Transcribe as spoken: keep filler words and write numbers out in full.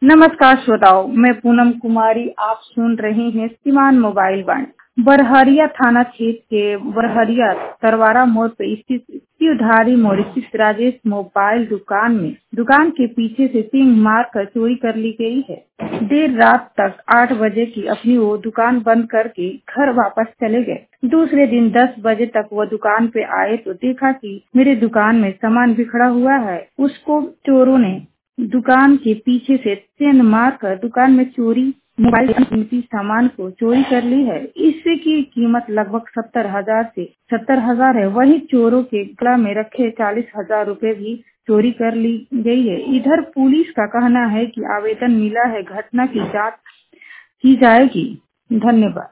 नमस्कार श्रोताओं, मैं पूनम कुमारी। आप सुन रहे हैं सीमान मोबाइल वन। बरहरिया थाना क्षेत्र के बरहरिया तरवारा मोड़ पर स्थित शिवधारी मोड़ स्थित राजेश मोबाइल दुकान में दुकान के पीछे से सिंह मार कर चोरी कर ली गई है। देर रात तक आठ बजे की अपनी वो दुकान बंद करके घर वापस चले गए। दूसरे दिन दस बजे तक वो दुकान पे आए तो देखा कि मेरे दुकान में सामान बिखरा हुआ है। उसको चोरों ने दुकान के पीछे से सेंध मार कर दुकान में चोरी मोबाइल कीमती सामान को चोरी कर ली है। इससे की कीमत लगभग सत्तर हजार से सत्तर हजार है। वही चोरों के गला में रखे चालीस हजार रूपए भी चोरी कर ली गई है। इधर पुलिस का कहना है कि आवेदन मिला है, घटना की जांच की जाएगी। धन्यवाद।